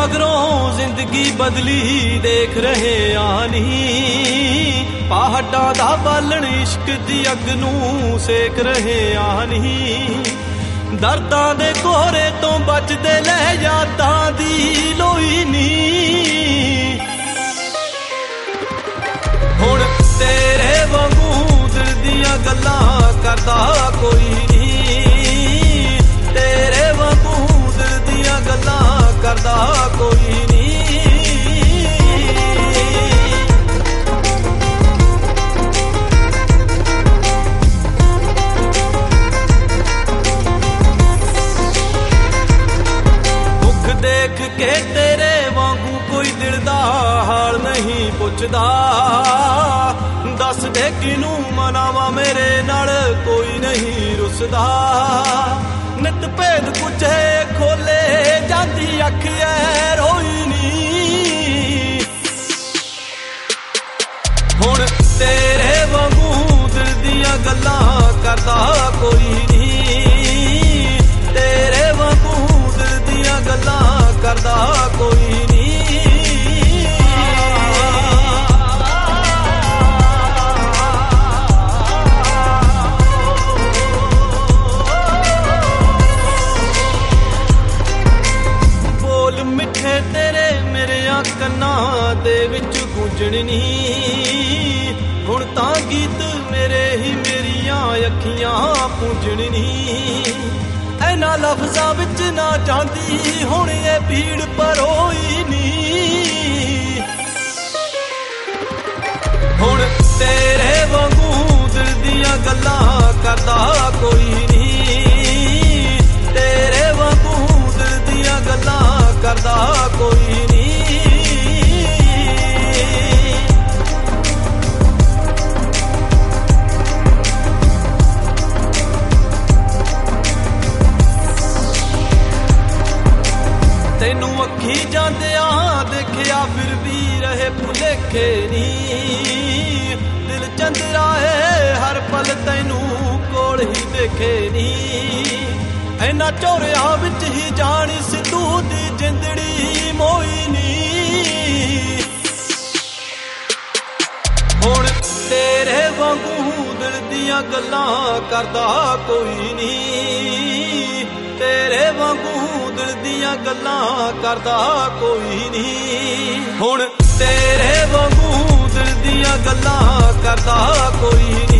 मगरों जिंदगी बदली देख रहे आनी पहाड़ां दा बालण इश्क दी अग नूं सेक रहे आनी दर्दां दे कोहरे तो बचदे ले यादां दी लोई नी हुण तेरे वांगू दिल दियां गल्लां करदा कोई नहीं तेरे वांगू दिल दियां गल्लां करदा कोई नहीं मुख देख के तेरे वांगू कोई दिल दा हाल नहीं पुछदा दस दे किनू मनावा मेरे नाल कोई नहीं रुसदा नित भेद कुछे खोले जांदी अख ऐ रोई नी हुण तेरे वांगू दिल दियां गल्लां करदा कोई नहीं तेरे वांगू दिल दियां गल्लां करदा कोई नहीं मिठे तेरे मेरे कन्नां दे विच गूंजण नी हुण तां गीत मेरे ही मेरियां अखियां पूंजण नी इन्हां लफ्ज़ां विच ना जांदी हुण ये भीड़ पर होई नी हुण तेरे वांगू दिल दियां गल्लां करदा कोई नहीं तेरे वांगू दिल दियां गल्लां करदा कोई नहीं तैनू अखी जांदिया देखिया फिर भी रहे भुलेखे नी दिल चंदरा है हर पल तैनू कोल ही देखे नी इन्हां चोरियां विच ही जानी सिद्धू दी जिंदड़ी मोई नी हुण तेरे वांगू दिल दियां गल्लां करदा कोई नहीं तेरे वांगू दिल दियां गल्लां करदा कोई नहीं हुण तेरे वांगू दिल दियां गल्लां करदा कोई